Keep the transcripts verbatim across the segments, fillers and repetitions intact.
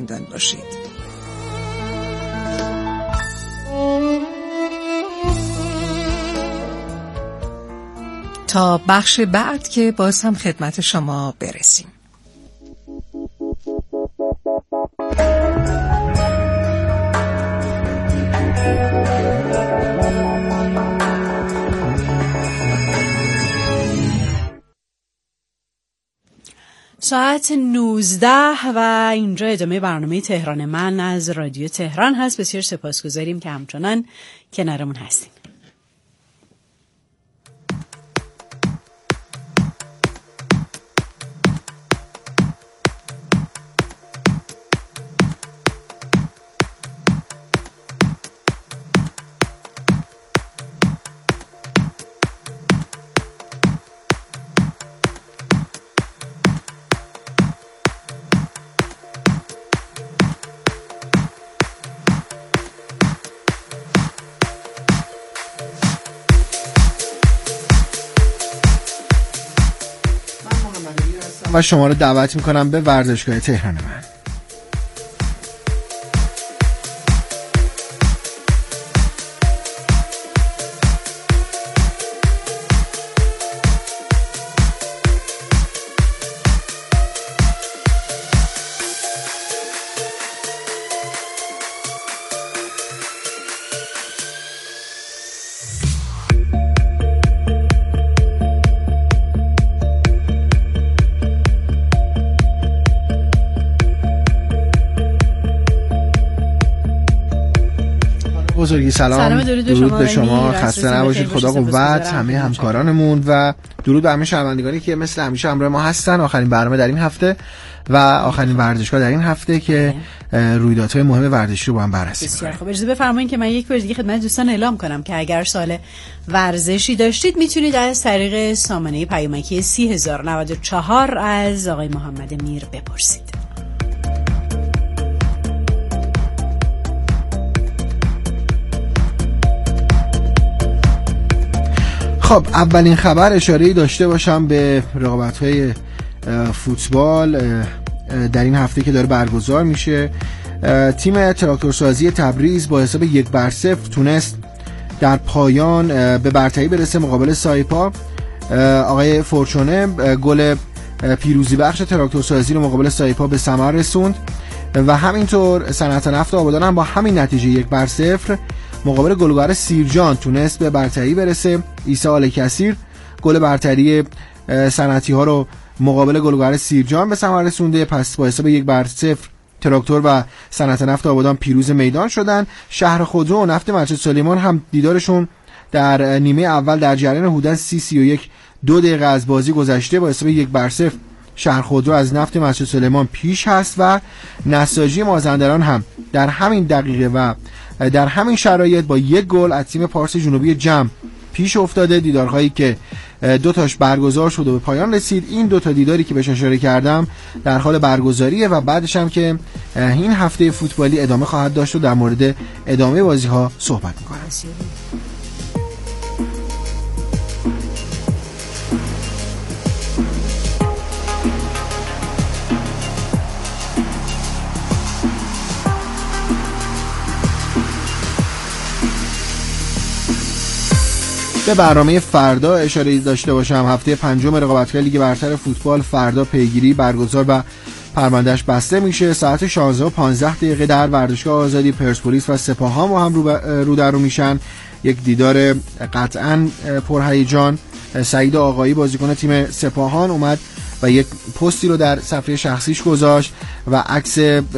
لندن باشید. تا بخش بعد که باز هم خدمت شما برسیم. ساعت نوزده و اینجا ادامه برنامه تهران من از رادیو تهران هست. بسیار سپاسگزاریم که همچنان کنارمون هستین. و شما رو دعوت میکنم به ورزشگاه تهران من. بزرگی سلام, سلام درود, درود به شما, شما. خسته نباشید. خدا قوت همه همکارانمون و درود به همه شنوندگانی که مثل همیشه همراه ما هستن. آخرین برنامه در این هفته و آخرین ورزشگاه در این هفته که رویدادهای مهم ورزشی رو با هم بررسی می‌کنیم. بسیار خوب. اجازه بفرمایید که من یک بار دیگه خدمت دوستان اعلام کنم که اگر سوال ورزشی داشتید میتونید از طریق سامانه پیامکی سی هزار و نود و چهار از آقای محمد میر بپرسید. خب اولین خبر اشاره‌ای داشته باشم به رقابت‌های فوتبال در این هفته که داره برگزار میشه. تیم تراکتورسازی تبریز با حساب یک بر صفر تونست در پایان به برتری برسه مقابل سایپا. آقای فورچونه گل پیروزی بخش تراکتورسازی رو مقابل سایپا به ثمر رسوند و همینطور صنعت نفت آبادان هم با همین نتیجه یک بر صفر مقابل گلوگر سیرجان تونست به برتری برسه. عیسی آل کثیر گل برتری صنعتی ها رو مقابل گلوگر سیرجان به ثمر رسونده. پس با حساب یک بر صفر تراکتور و صنعت نفت آبادان پیروز میدان شدن. شهر خودرو و نفت مسجد سلیمان هم دیدارشون در نیمه اول در جریان حدود سی سی و یک دو دقیقه از بازی گذشته با حساب یک بر صفر شهر خودرو از نفت مسجد سلیمان پیش هست و نساجی مازندران هم در همین دقیقه و در همین شرایط با یک گل از تیم پارس جنوبی جم پیش افتاده. دیدارهایی که دو تاش برگزار شد و به پایان رسید. این دو تا دیداری که بهش اشاره کردم در حال برگزاریه و بعدش هم که این هفته فوتبالی ادامه خواهد داشت و در مورد ادامه بازی ها صحبت می‌کنم. به برنامه فردا اشاره داشته باشم. هفته پنجم رقابت‌های لیگ برتر فوتبال فردا پیگیری برگزار و پروندهش بسته میشه. ساعت شانزده و پانزده دقیقه در ورزشگاه آزادی پرسپولیس و سپاهان با هم رو, رو در رو میشن. یک دیدار قطعاً پرهیجان. سعید آقایی بازیکن تیم سپاهان اومد و یک پستی رو در صفحه شخصیش گذاشت و عکس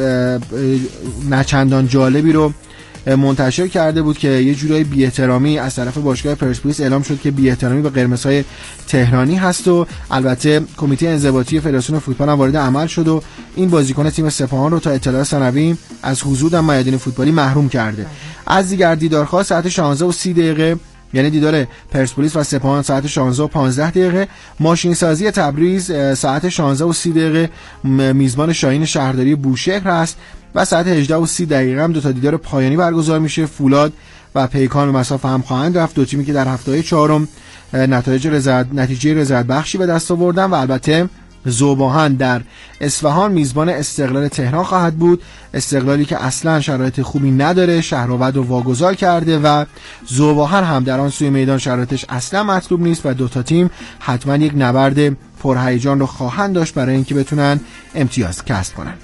نچندان جالبی رو منتشر کرده بود که یه جورای بی‌احترامی از طرف باشگاه پرسپولیس اعلام شد که بی‌احترامی به قرمزهای تهرانی هست و البته کمیته انضباطی فدراسیون فوتبال هم وارد عمل شد و این بازیکن تیم سپاهان رو تا اطلاع ثانوی از حضور در میادین فوتبالی محروم کرده. از دیگر دیدارها ساعت شانزده و سی دقیقه یعنی دیدار پرسپولیس و سپاهان ساعت شانزده و پانزده دقیقه. ماشین سازی تبریز ساعت شانزده و سی دقیقه میزبان شاهین شهرداری بوشهر است و ساعت هجده و سی دقیقه هم دو تا دیدار پایانی برگزار میشه. فولاد و پیکان به مسافه هم خواهند رفت. دو تیمی که در هفته چهارم نتایج رضایت نتیجه رضایت بخشی به دست آوردن و البته ذوب‌آهن در اصفهان میزبان استقلال تهران خواهد بود. استقلالی که اصلا شرایط خوبی نداره، شهرآورد رو واگذار کرده و ذوب‌آهن هم در آن سوی میدان شرایطش اصلا مطلوب نیست و دو تا تیم حتما یک نبرد پرهیجان رو خواهند داشت برای اینکه بتونن امتیاز کسب کنن.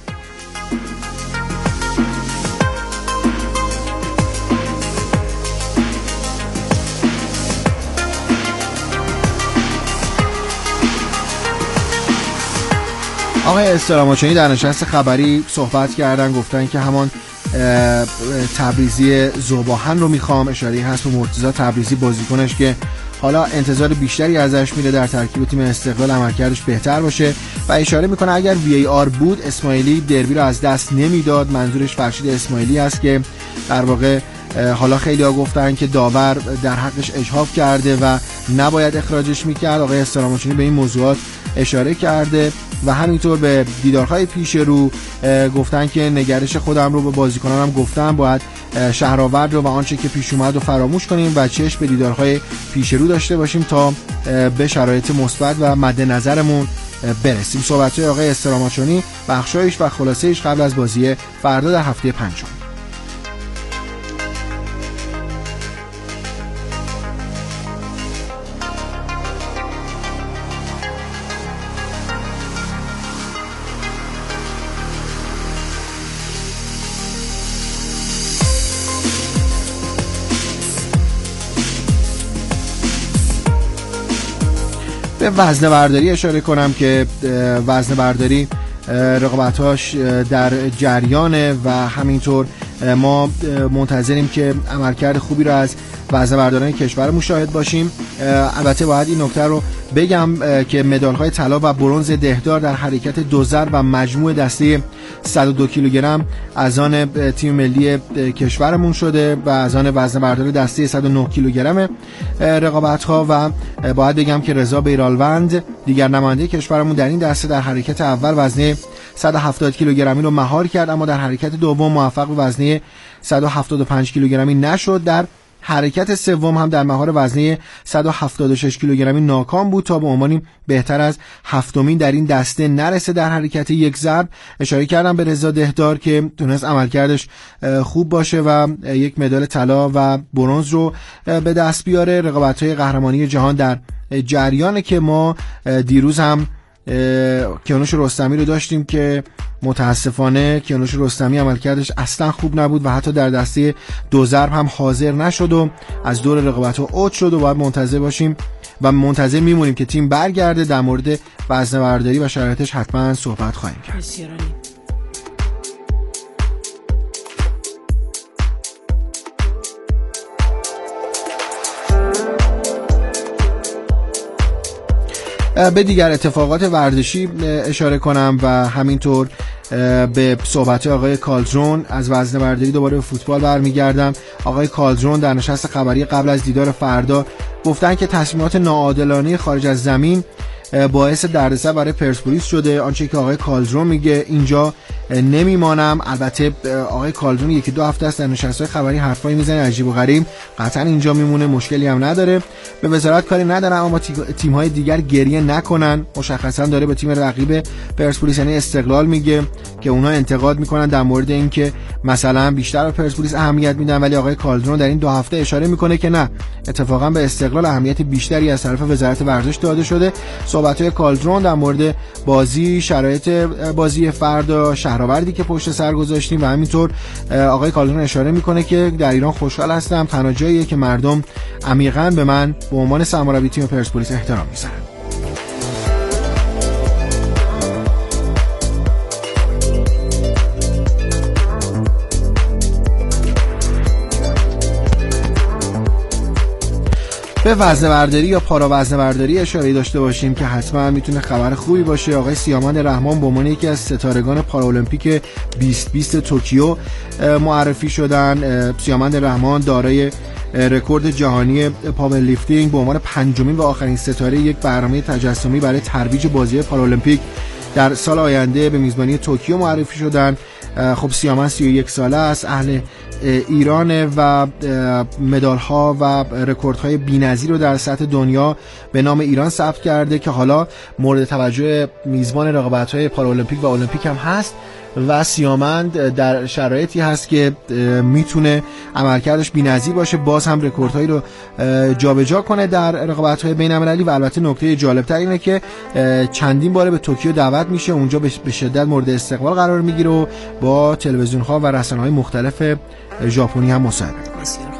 آقای استراماچونی در نشست خبری صحبت کردن، گفتن که همان تبریزی ذوب‌آهن رو میخوام. اشاره هست به مرتضی تبریزی، بازیکنش که حالا انتظار بیشتری ازش میره در ترکیب تیم استقلال عملکردش بهتر باشه و اشاره میکنه اگر وی ای آر بود اسماعیلی دربی رو از دست نمیداد. منظورش فرشید اسماعیلی است که در واقع حالا خیلی ها گفتن که داور در حقش اجحاف کرده و نباید اخراجش میکرد. آقای استراماچونی به این موضوعات اشاره کرده و همینطور به دیدارهای پیش رو گفتن که نگرش خودم رو به بازیکنانم گفتم باید شهرآورد رو و آنچه که پیش اومد رو فراموش کنیم و چشم به دیدارهای پیش رو داشته باشیم تا به شرایط مثبت و مد نظرمون برسیم. صحبت‌های آقای استراماچونی، بخشایش و خلاصه‌اش قبل از بازی فردا در هفته پنجم. به وزنه برداری اشاره کنم که وزنه برداری رقابت‌هاش در جریانه و همینطور ما منتظریم که عملکرد خوبی رو از وزنه برداران کشور مشاهد باشیم. البته باید این نکته رو بگم که مدال‌های طلا و برنز دهدار در حرکت دوزر و مجموع دسته صد و دو کیلوگرم از آن تیم ملی کشورمون شده و از آن وزنه برداری دسته صد و نه کیلوگرم رقابت‌ها و باید بگم که رضا بیرالوند دیگر نماینده کشورمون در این دسته در حرکت اول وزنه صد و هفتاد کیلوگرمی رو مهار کرد، اما در حرکت دوم موفق به وزنه صد و هفتاد و پنج کیلوگرمی نشد. در حرکت سوم هم در مهار وزنه صد و هفتاد و شش کیلوگرمی ناکام بود تا به عنوانی بهتر از هفتمین در این دسته نرسه. در حرکت یک ضرب اشاره کردم به رضا دهدار که تونست عملکردش خوب باشه و یک مدال طلا و برنز رو به دست بیاره. رقابت‌های قهرمانی جهان در جریانه که ما دیروز هم کیانوش رستمی رو داشتیم که متاسفانه کیانوش رستمی عملکردش اصلا خوب نبود و حتی در دسته دو ضرب هم حاضر نشد و از دور رقابت‌ها اوت شد و باید منتظر باشیم و منتظر میمونیم که تیم برگرده. در مورد وزنه برداری و شرایطش حتما صحبت خواهیم کرد. به دیگر اتفاقات ورزشی اشاره کنم و همینطور به صحبت آقای کالدرون از وزنه برداری دوباره به فوتبال برمیگردم. آقای کالدرون در نشست خبری قبل از دیدار فردا گفتن که تصمیمات ناعادلانه خارج از زمین باعث دردسر برای پرسپولیس شده. آنچه که آقای کالدرون میگه اینجا نمیمانم. البته آقای کالدرون یکی دو هفته است در نشست‌های خبری حرفایی میزنه عجیب و غریب، قطعا اینجا میمونه، مشکلی هم نداره، به وزارت کاری نداره، اما تیم‌های دیگر گریه نکنن. مشخصا داره به تیم رقیب پرسپولیس یعنی استقلال میگه که اونها انتقاد میکنن در مورد اینکه مثلا بیشتر به پرسپولیس اهمیت میدن، ولی آقای کالدرون در این دو هفته اشاره میکنه که نه، اتفاقا به استقلال اهمیت بیشتری از طرف وزارت ورزش داده شده. صحبت‌های کالدرون در مورد بازی، شرایط بازی فردا، شهرآوردی که پشت سر گذاشتیم و همینطور آقای کالدرون اشاره میکنه که در ایران خوشحال هستم، تنها جاییه که مردم عمیقاً به من به عنوان سرمربی تیم پرسپولیس احترام میذارن. به وزنه برداری یا پارا وزنه برداری اشاره داشته باشیم که حتما میتونه خبر خوبی باشه. آقای سیامند رحمان به عنوان یکی از ستارگان پارالمپیک بیست بیست توکیو معرفی شدن. سیامند رحمان دارای رکورد جهانی پاور لیفتینگ به عنوان پنجمین و آخرین ستاره یک برنامه تجسمی برای ترویج بازی پارالمپیک در سال آینده به میزبانی توکیو معرفی شدن. خب سیامن سی و یک ساله است، اهل ایرانه و مدال ها و رکورد های بی‌نظیر رو در سطح دنیا به نام ایران ثبت کرده که حالا مورد توجه میزبان رقابت های پارالمپیک و المپیک هم هست و سیامند در شرایطی هست که میتونه عملکردش بی‌نظیر باشه، باز هم رکوردهایی رو جابجا کنه در رقابت‌های بین‌المللی. و البته نکته جالب‌تر اینه که چندین باره به توکیو دعوت میشه، اونجا به شدت مورد استقبال قرار میگیره و با تلویزیون‌ها و رسانه‌های مختلف ژاپنی هم مصاحبه می‌کنه.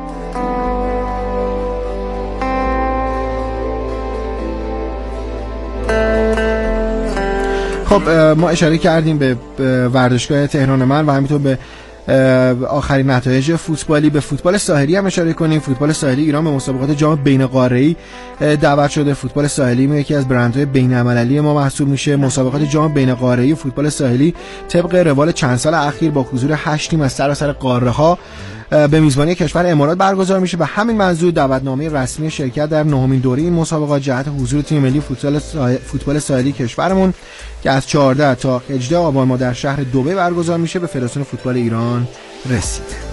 خب ما اشاره کردیم به ورزشگاه تهران من و همینطور به آخرین نتایج فوتبالی. به فوتبال ساحلی هم اشاره کنیم. فوتبال ساحلی ایران به مسابقات جام بین قاره‌ای دعوت شده. فوتبال ساحلی یکی از برندهای بین‌المللی ما محسوب میشه. مسابقات جام بین قاره‌ای فوتبال ساحلی طبق روال چند سال اخیر با حضور هشت تیم از سراسر قاره‌ها به میزبانی کشور امارات برگزار میشه. به همین منظور دعوتنامه رسمی شرکت در نهمین دوره این مسابقات جهت حضور تیم ملی فوتبال فوتبال ساحلی کشورمون که از چهارده تا هجده آبان ما در شهر دبی برگزار میشه به فدراسیون فوتبال ایران رسیده.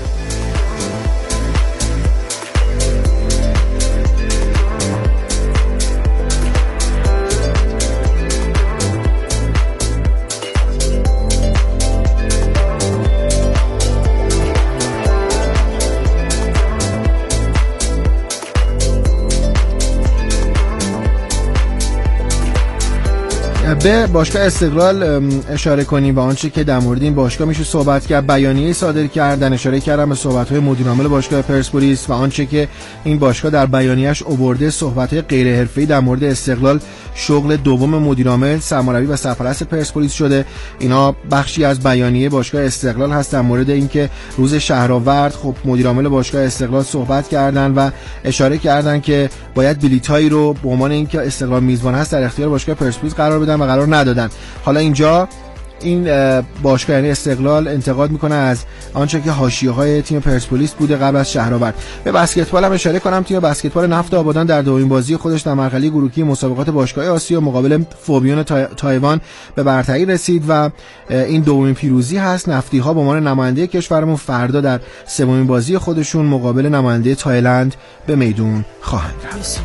به باشگاه استقلال اشاره کنیم و آنچه که در مورد این باشگاه میشه صحبت کرد. بیانیه صادر کردن، اشاره کردم به صحبت‌های مدیر عامل باشگاه پرسپولیس و آنچه که این باشگاه در بیانیه‌اش آورده، صحبت‌های غیر حرفه‌ای در مورد استقلال، شغل دوم مدیر عامل، سرمربی و سرپرست پرسپولیس شده. اینا بخشی از بیانیه باشگاه استقلال هست در مورد اینکه روز شهرآورد خب مدیر عامل باشگاه استقلال صحبت کردن و اشاره کردن که باید بلیطایی رو به عنوان اینکه استقلال میزبان هست در اختیار باشگاه پرسپولیس قرار بدن و قرار ندادن. حالا اینجا این باشگاه یعنی استقلال انتقاد میکنه از آنچه که حاشیه‌های تیم پرسپولیس بوده قبل از شهرآورد. به بسکتبال هم اشاره کنم. تیم بسکتبال نفت آبادان در دومین بازی خودش در مرحله گروهی مسابقات باشگاه آسیا مقابل فوبیون تایوان به برتری رسید و این دومین پیروزی هست. نفتی‌ها به عنوان نماینده کشورمون فردا در سومین بازی خودشون مقابل نماینده تایلند به میدون خواهند رفت.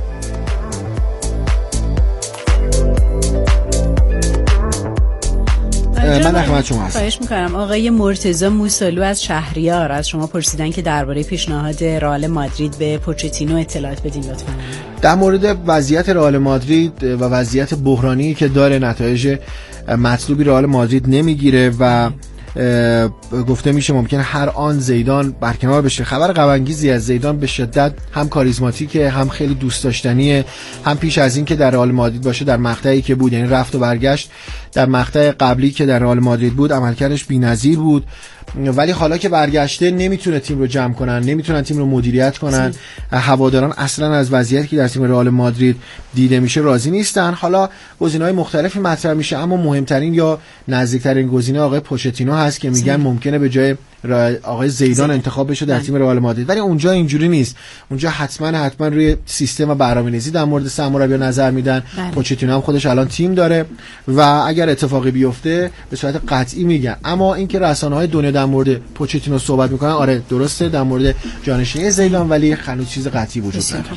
من در خدمت شما هستم. خواهش می‌کنم. آقای مرتضی موسولو از شهریار از شما پرسیدن که درباره پیشنهاد رئال مادرید به پوچتینو اطلاعات بدین لطفاً. در مورد وضعیت رئال مادرید و وضعیت بحرانی که داره، نتایج مطلوبی رئال مادرید نمیگیره و گفته میشه ممکنه هر آن زیدان برکنار بشه. خبر غم انگیزی از زیدان به شدت هم کاریزماتیکه، هم خیلی دوست داشتنیه، هم پیش از این که در رئال مادرید باشه در مقطعی که بود، یعنی رفت و برگشت در مقطع قبلی که در رئال مادرید بود عملکردش بی‌نظیر بود، ولی حالا که برگشته نمیتونه تیم رو جمع کنن، نمیتونن تیم رو مدیریت کنن. هواداران اصلا از وضعیتی که در تیم رئال مادرید دیده میشه راضی نیستن. حالا گزینه‌های مختلفی مطرح میشه اما مهمترین یا نزدیکترین گزینه آقای پوچتینو هست که میگن ممکنه به جای آقای زیدان انتخاب بشه در تیم رئال مادرید، ولی اونجا اینجوری نیست. اونجا حتما حتما روی سیستم و برنامه‌ریزی در مورد سرمربی نظر میدن. پوچتینو هم خودش الان تیم داره و اگر اتفاقی بیفته به صورت قطعی میگن. اما اینکه رسانه‌های دنیا در مورد پوچتینو صحبت میکنن، آره درسته در مورد جانشینی زیدان، ولی هنوز چیز قطعی وجود نداره.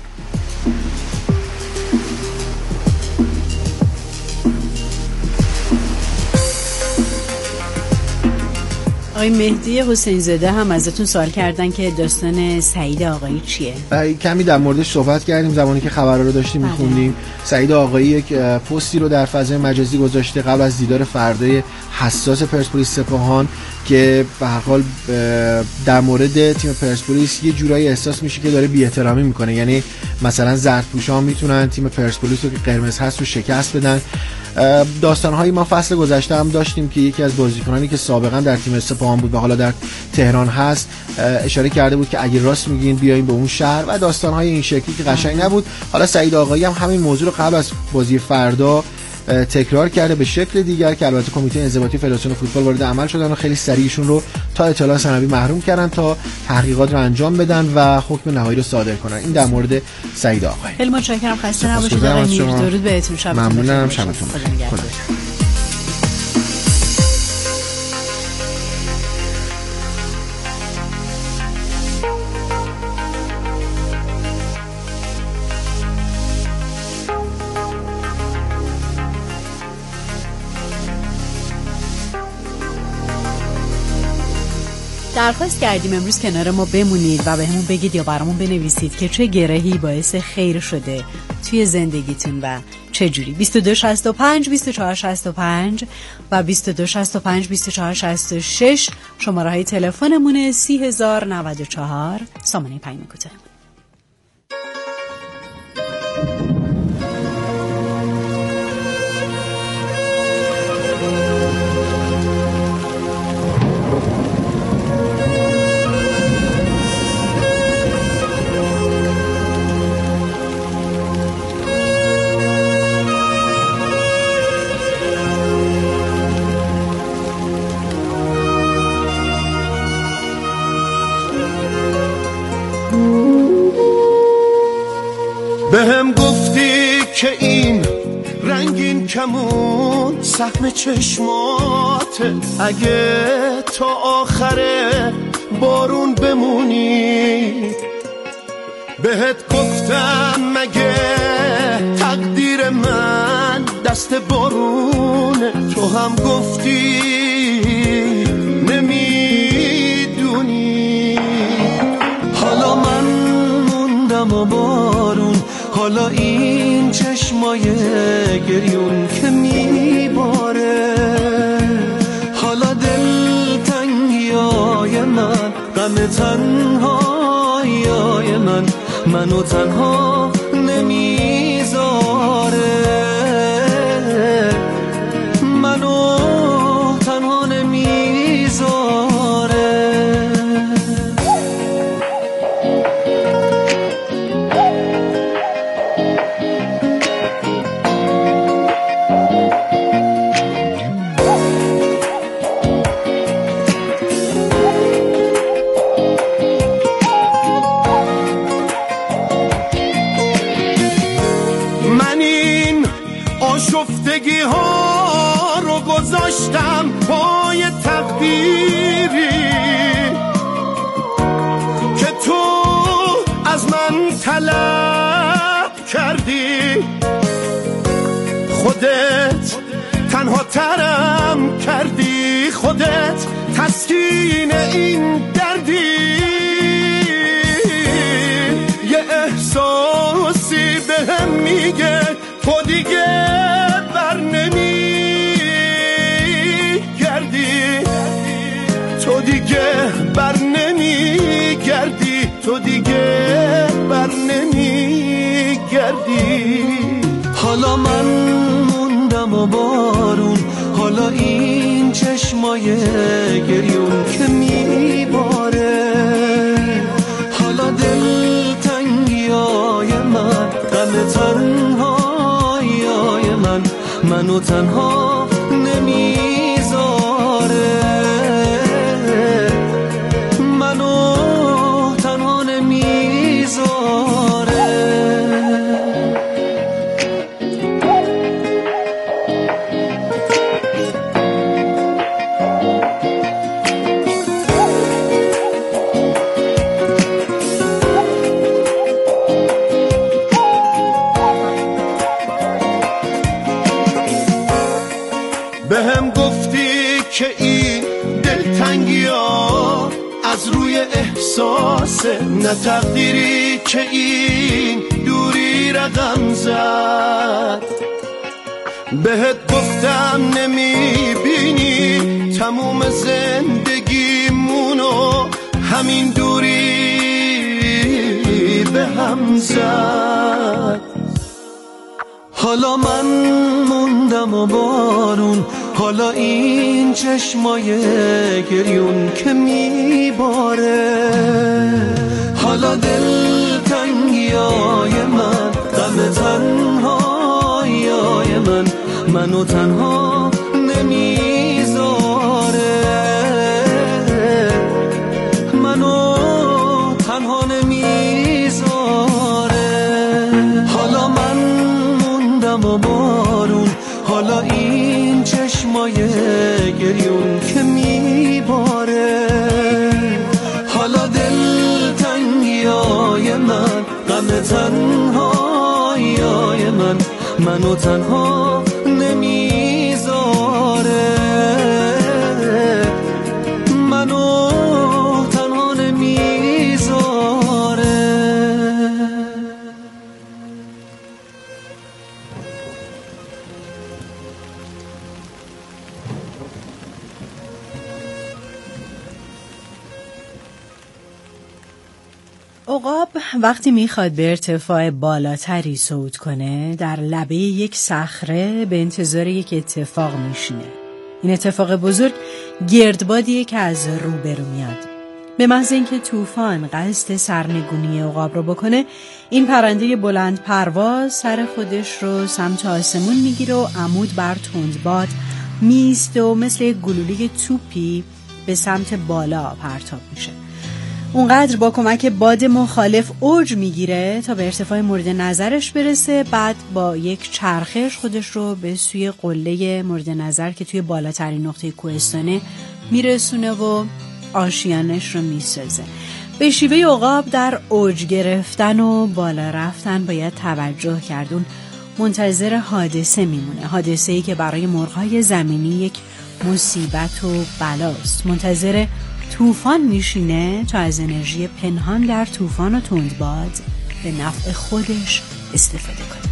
آقای مهدی حسین زاده هم ازتون سوال کردن که داستان سعید آقایی چیه؟ کمی در موردش صحبت کردیم زمانی که خبرها رو داشتیم می‌خوندیم. سعید آقایی یک پستی رو در فضای مجازی گذاشته قبل از دیدار فردای حساس پرسپولیس سپاهان که به هر حال در مورد تیم پرسپولیس یه جورایی احساس میشه که داره بی‌احترامی میکنه. یعنی مثلا زردپوشان میتونن تیم پرسپولیس رو که قرمز هست رو شکست بدن. داستان‌هایی ما فصل گذشته هم داشتیم که یکی از بازیکنانی که سابقا در تیم سپاهان بود و حالا در تهران هست اشاره کرده بود که اگه راست میگین بیاین به اون شهر و داستان‌های این شکلی که قشنگ نبود. حالا سعید آقایی هم همین موضوع رو قبل از بازی فردا تکرار کرده به شکل دیگر که البته کمیته انضباطی فدراسیون فوتبال وارد عمل شدن و خیلی سریعشون رو تا اطلاع ثانوی محروم کردن تا تحقیقات رو انجام بدن و حکم نهایی رو صادر کنن. این در مورد سعید آقای. خیلی متشکرم، خسته نباشید آقای میر. درود بهتون، شبتون بخیر. ممنونم، شبتون بخیر. درخواست کردیم امروز کنار ما بمونید و به همون بگید یا برامون بنویسید که چه گرهی باعث خیر شده توی زندگیتون و چه جوری. بیست و دو شصت و پنج بیست و چهار شصت و پنج و بیست و دو شصت و پنج بیست و چهار شصت و شش شماره های تلفنمونه. سی هزار و نود و چهار سامانه پیام کوتاه. بهم گفتی که این رنگین کمون سهم چشماته، اگه تا آخر بارون بمونی. بهت گفتم مگه تقدیر من دست بارونه، تو هم گفتی نمیدونی. حالا من موندم و بارون، حالا این چشمای گریون که میباره، حالا دلتنگیای من، غم تنهاییای من منو تنها نمیذاره، منو تنها نمیذاره. آشفتگی ها رو گذاشتم پای تقدیری که تو از من طلب کردی. خودت تنها ترم کردی، خودت تسکین این دردی. یه احساسی بهم میگه تو دیگه بر نمی گردی، تو دیگه بر نمی گردی، تو دیگه بر نمی گردی. حالا من موندم و بارون، حالا این چشمای گریون که میباره، حالا دلتنگیای من، غم تنهاییای من منو تنها نمیذاره، منو تنها نمیذاره. بهم گفتی که این دلتنگی ها از روی احساسه، نه تقدیری که این دوری رقم زد. بهت گفتم نمیبینی تموم زندگیمونو همین دوری به هم زد. حالا من موندم و بارون، حالا این چشمای گریون که میباره، حالا دلتنگیای من، غم تنهاییای من منو تنها نمیذاره، منو تنها نمیذاره. حالا من موندم و بارون، حالا این چشمای گریون که میباره، حالا دلتنگیای من، غم تنهاییای من، منو تنها نمیذاره، منو تنها نمیذاره. عقاب وقتی میخواد به ارتفاع بالاتری صعود کنه در لبه یک صخره به انتظار یک اتفاق میشینه. این اتفاق بزرگ گردبادیه که از روبرو میاد. به محض اینکه طوفان قصد سرنگونی عقاب رو بکنه، این پرنده بلند پرواز سر خودش رو سمت آسمون میگیره و عمود بر تندباد میسته و مثل یک گلوله توپی به سمت بالا پرتاب میشه. اونقدر با کمک باد مخالف اوج میگیره تا به ارتفاع مورد نظرش برسه، بعد با یک چرخش خودش رو به سوی قله مورد نظر که توی بالاترین نقطه کوهستانه میرسونه و آشیانش رو میسازه. به شیوه عقاب در اوج گرفتن و بالا رفتن باید توجه کردون. منتظر حادثه میمونه، حادثه‌ای که برای مرغ‌های زمینی یک مصیبت و بلاست. منتظر طوفان میشینه تا از انرژی پنهان در طوفان و تندباد به نفع خودش استفاده کنه.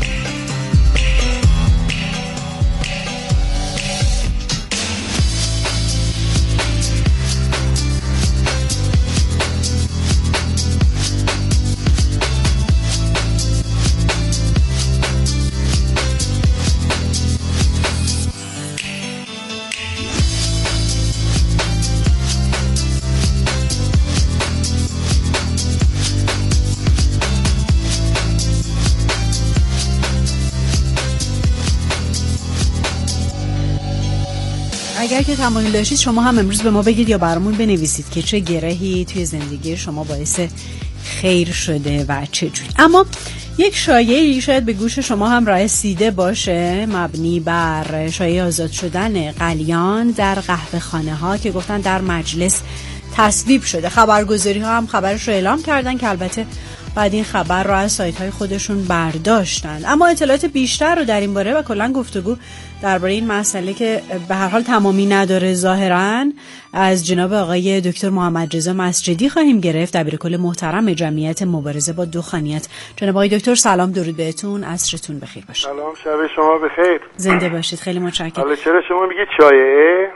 اگر که تمایل داشتید شما هم امروز به ما بگید یا برامون بنویسید که چه گرهی توی زندگی شما باعث خیر شده و چه جوری. اما یک شایعی شاید به گوش شما هم رسیده باشه مبنی بر شایعه آزاد شدن قلیان در قهوه خانه ها که گفتن در مجلس تصویب شده. خبرگزاری ها هم خبرش رو اعلام کردن که البته بعد این خبر رو از سایت های خودشون برداشتن. اما اطلاعات بیشتر رو در این باره و کلا گفتگو درباره این مسئله که به هر حال تمامی نداره ظاهراً از جناب آقای دکتر محمد رضا مسجدی خواهیم گرفت، دبیرکل محترم جمعیت مبارزه با دخانیات. جناب آقای دکتر سلام، درود بهتون، عصرتون بخیر باشه. سلام، شب شما بخیر. زنده باشید، خیلی متشکرم. حالا چرا شما میگید شایعه؟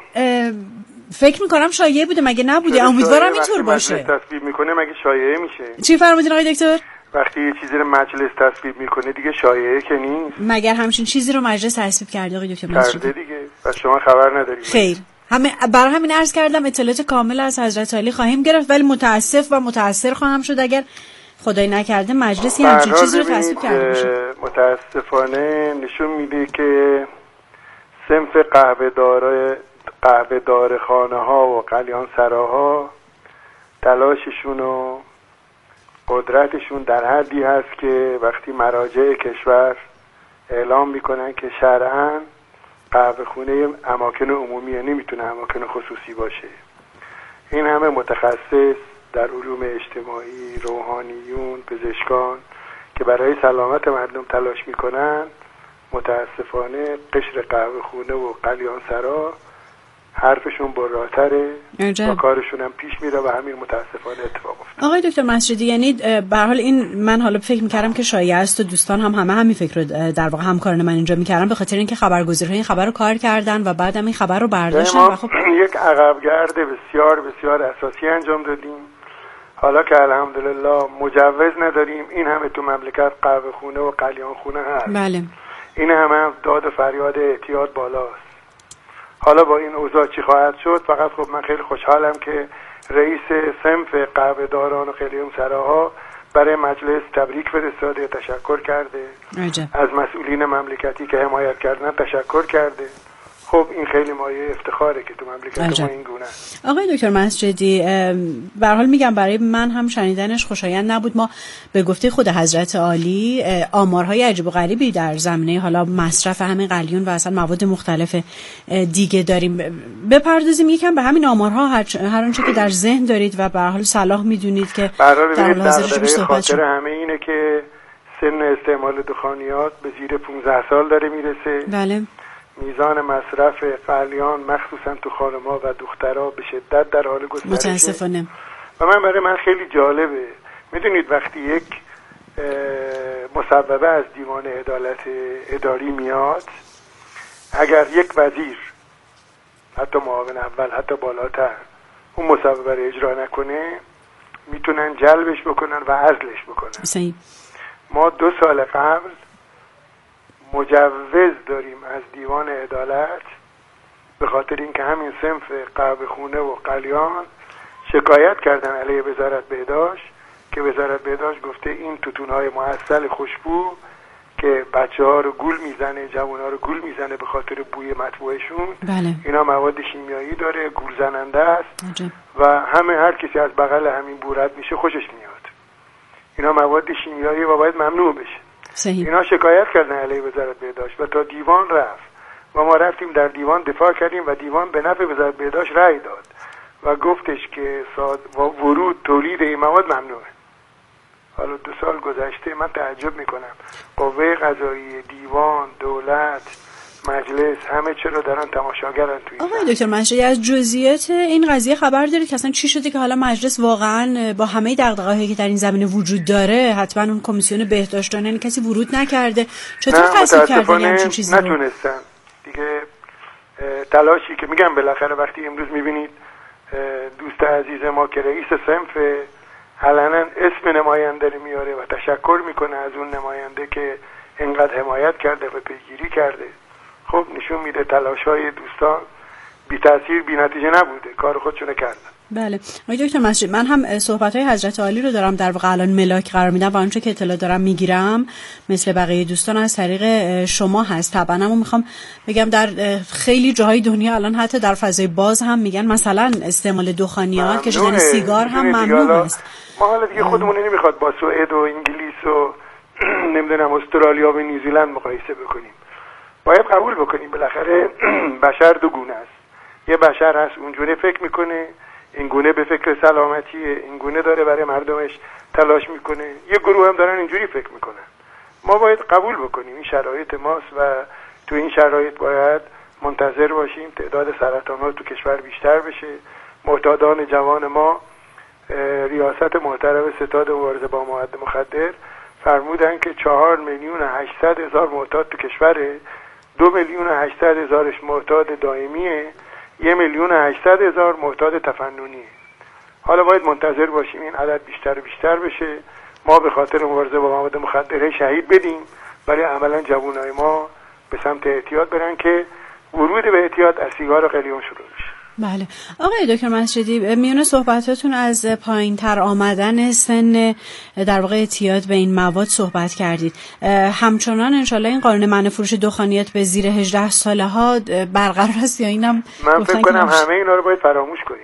فکر میکنم شایعه بوده، مگه نبوده؟ امیدوارم اینطور باشه. مجلس تصویب میکنه مگه شایعه میشه؟ چی فرمودین آقای دکتر؟ وقتی یه چیزی رو مجلس تصویب میکنه دیگه شایعه که نیست. مگر همچین چیزی رو مجلس تصویب کرده آقای دکتر مسجدی؟ کرده دیگه، پس شما خبر ندارید. خیر، همه برای همین عرض کردم اطلاعات کامل از حضرت علی خواهیم گرفت، ولی متاسف و متاثر خواهم شد اگر خدای نکرده مجلسی همچین چیزی رو تصویب کرده باشه. متاسفانه نشون میده که صنف قهوه داره قهوه دار خانه ها و قلیان سراها تلاششون و قدرتشون در حدی هست که وقتی مراجع کشور اعلام میکنن که شرعاً قهوه خونه اماکن عمومیه، نمیتونه اماکن خصوصی باشه. این همه متخصص در علوم اجتماعی، روحانیون، پزشکان که برای سلامت مردم تلاش میکنن، متاسفانه قشر قهوه خونه و قلیان سرا حرفشون براتره و کارشون هم پیش میره و همین متاسفانه اتفاق افتاد. آقای دکتر مسجدی، یعنی به هر حال این من حالا فکر میکردم که شایعه است و دوستان هم همه همین فکر رو در واقع همکاران من اینجا میکردن، به خاطر اینکه خبرگزاری‌ها این خبر رو کار کردن و بعدم این خبر رو برداشتن و خب یک عقبگرد بسیار بسیار اساسی انجام دادیم. حالا که الحمدلله مجوز نداریم، این همه تو مملکت قهوه خونه و قلیان خونه هست. بله. این همه هم داد و فریاد اعتیاد بالاست. حالا با این اوضاع چی خواهد شد؟ فقط خب من خیلی خوشحالم که رئیس صنف قهوه داران و قلیان سراها برای مجلس تبریک فرستاده، تشکر کرده. عجب. از مسئولین مملکتی که حمایت کردن تشکر کرده. خب این خیلی مایه افتخاره که تو مملکت عجب. ما این گونه است. آقای دکتر مسجدی، به هر حال میگم برای من هم شنیدنش خوشایند نبود. ما به گفته خود حضرت عالی آمارهای عجیب و غریبی در زمینه حالا مصرف همین قلیون و اصلا مواد مختلف دیگه داریم. بپردازیم یکم به همین آمارها، هر, هر آنچه که در ذهن دارید و به هر حال صلاح میدونید که در حال حاضر خاطر همه اینه که سن استعمال دخانیات به زیر پانزده سال داره میرسه. بله. میزان مصرف قلیان مخصوصا تو خانم‌ها و دخترها به شدت در حال گسترشه. متاسفانه. و من برای من خیلی جالبه، میدونید وقتی یک مصوبه از دیوان عدالت اداری میاد، اگر یک وزیر حتی معاون اول حتی بالاتر اون مصوبه رو اجرا نکنه، میتونن جلبش بکنن و عزلش بکنن. صحیح. ما دو سال قبل مجوز داریم از دیوان عدالت به خاطر اینکه همین صنف قهوه خونه و قلیان شکایت کردن علیه وزارت بهداشت که وزارت بهداشت گفته این توتون‌های معسل خوشبو که بچه‌ها رو گول میزنه، جوان‌ها رو گول میزنه به خاطر بوی مطبوعشون. بله. اینا مواد شیمیایی داره، گول زننده است. عجب. و همه هر کسی از بغل همین بو رد میشه خوشش میاد. اینا مواد شیمیایی و باید ممنوع بشه. صحیح. اینا شکایت کردن علیه وزارت بهداشت و تا دیوان رفت و ما رفتیم در دیوان دفاع کردیم و دیوان به نفع وزارت بهداشت رأی داد و گفتش که صاد و ورود تولید این مواد ممنوعه. حالا دو سال گذشته من تعجب میکنم قوه قضاییه، دیوان، دولت، مجلس همه چرا دارن تماشاگرن توی. آقای دکتر مسجدی، از جزئیات این قضیه خبر دارید که اصلا چی شده که حالا مجلس واقعا با همه دغدغه‌هایی که در این زمینه وجود داره، حتما اون کمیسیون بهداشتانه یعنی کسی ورود نکرده، چطور تصدیق کردن همچین چیزی رو؟ نتونستن دیگه. تلاشی که میگم بالاخره وقتی امروز میبینید دوست عزیز ما که رئیس صنف علنا اسم نماینده رو میاره و تشکر میکنه از اون نماینده که اینقدر حمایت کرده و پیگیری کرده، خب نشون میده تلاش‌های دوستان بی تاثیر بی نتیجه نبوده، کار خودشونه کردن. بله. آقای دکتر مسجد، من هم صحبت‌های حضرت عالی رو دارم در واقع الان ملاک قرار میدم و آنچه که اطلاع دارم میگیرم مثل بقیه دوستان از طریق شما هست. طبعا اما میخوام بگم در خیلی جاهای دنیا الان حتی در فضای باز هم میگن مثلا استعمال دخانیات که شدن سیگار هم ممنوع است. ما حالا دیگه خودمون نمیخواد با سوئد و انگلیس و نمیدونم استرالیا و نیوزیلند مقایسه بکنیم. باید قبول بکنیم بالاخره بشر دو گونه است. یه بشر هست اونجوری فکر میکنه، این گونه به فکر سلامتیه، این گونه داره برای مردمش تلاش میکنه. یه گروه هم دارن اینجوری فکر میکنن. ما باید قبول بکنیم این شرایط ماست و تو این شرایط باید منتظر باشیم تعداد سرطان‌ها تو کشور بیشتر بشه. معتادان جوان ما، ریاست محترم ستاد مبارزه با مواد مخدر فرمودن که چهار میلیون هشتصد هزار معتاد تو کشوره، دو میلیون هشتصد هزارش معتاد دائمیه، یه میلیون هشتصد هزار معتاد تفننیه. حالا باید منتظر باشیم این عدد بیشتر و بیشتر بشه. ما به خاطر مبارزه با مواد مخدر شهید بدیم برای عملا جوانای ما به سمت اعتیاد برن که ورود به اعتیاد از سیگار و قلیون شروع بشه. بله. آقای دکتر مسجدی، میون صحبتاتون از پایین تر آمدن سن در واقع اعتیاد به این مواد صحبت کردید. همچنان انشالله این قانون منع فروش دخانیات به زیر هجده ساله ها برقرار است یا اینم من فکر کنم همه اینا رو باید فراموش کنیم.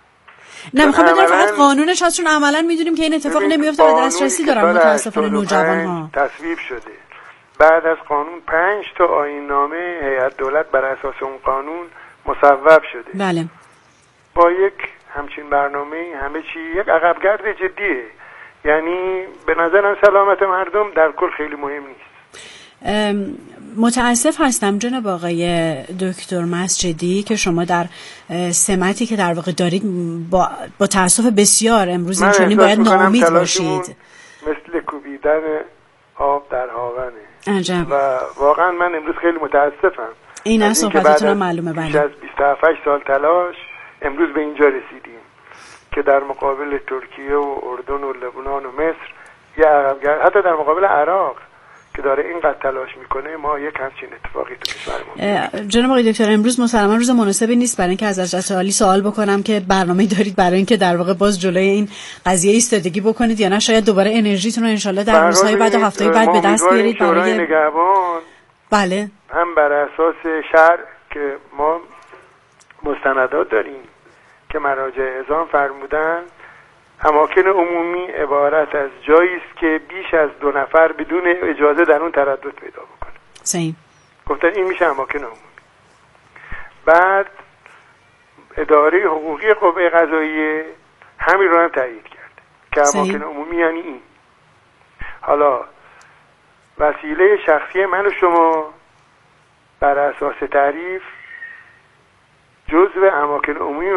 نه میخوام بدونم فقط قانونش هست، چون عملا میدونیم که این اتفاق نمیفته و دسترسی دارن متاسفانه نوجوان ها. تصویب شده بعد از قانون پنج تا آیین‌نامه هیئت دولت بر اساس اون قانون مصوب شده. بله. با یک همچین برنامه همه چی یک عقبگرد جدیه. یعنی به نظرم سلامت مردم در کل خیلی مهم نیست. متاسف هستم جناب آقای دکتر مسجدی که شما در سمتی که در واقع دارید با, با تأسف بسیار امروز اینچنین باید ناامید باشید. مثل کوبیدن آب در هاونه. عجب. و واقعا من امروز خیلی متاسفم. این از صحبتتون معلومه. بله. بیش از بیست و هفت سال تلاش امروز به اینجا رسیدیم که در مقابل ترکیه و اردن و لبنان و مصر یه عقبگرد، حتی در مقابل عراق که داره اینقدر تلاش میکنه ما یک همچین اتفاقی تو کشورمون. جناب آقای دکتر امروز مسلما روز مناسبی نیست برای اینکه از حضرت عالی سوال بکنم که برنامه‌ای دارید برای اینکه در واقع باز جلوی این قضیه ایستادگی بکنید یا نه شاید دوباره انرژیتون رو ان شاءالله در روزهای بعد و هفته‌های بعد به دست بیارید برای نگهبان. بله هم بر اساس شرع که ما مستندات داریم که مراجع اعظام فرمودن اماکن عمومی عبارت از جایی است که بیش از دو نفر بدون اجازه در اون تردد پیدا بکنه. صحیح. گفتن این میشه اماکن عمومی. بعد اداره حقوقی قوه قضاییه همین رو هم تایید کرد که اماکن عمومی یعنی این. حالا وسیله شخصی من و شما بر اساس تعریف جزء اماکن عمومی